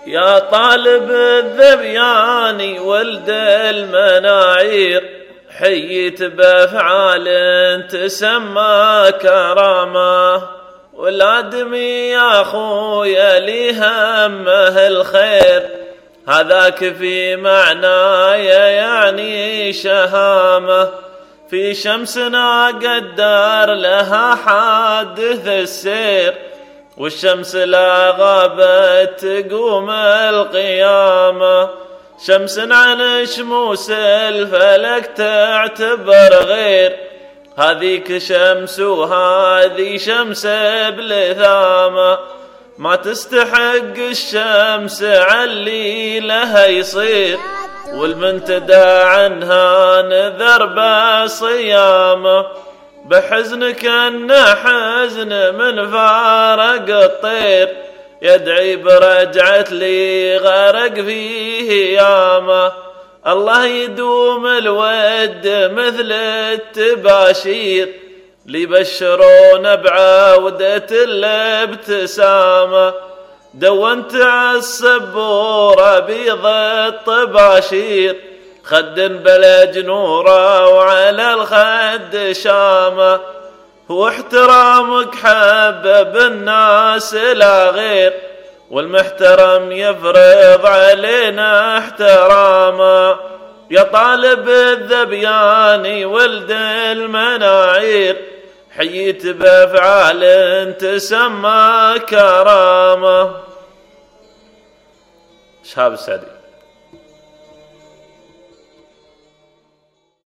يا طالب الذبيان ولد المناعير، حييت بأفعال تسمى كرامة، والآدمي يا خويا لي همه الخير، هذاك في معنايا يعني شهامة، في شمسنا قدر لها حادث السير، والشمس لا غابت تقوم القيامة، شمس عن شموس الفلك تعتبر غير، هذيك شمس وهذي شمس بلثامة، ما تستحق الشمس علي لها يصير، والمنتدى عنها نذر بصيامة، بحزنك أن حزن من فارق الطير، يدعي برجعة لي غرق فيه ياما، الله يدوم الود مثل التباشير، ليبشرون بعودة الابتسامة، دونت عالسبورة بيض الطباشير، خد بلج نوره وعلى الخد شامة، واحترامك حبب الناس لا غير، والمحترم يفرض علينا احتراما، يا طالب الذبيان ولد المناعير، حييت بأفعال تسمى كرامة. شهاب السعدي.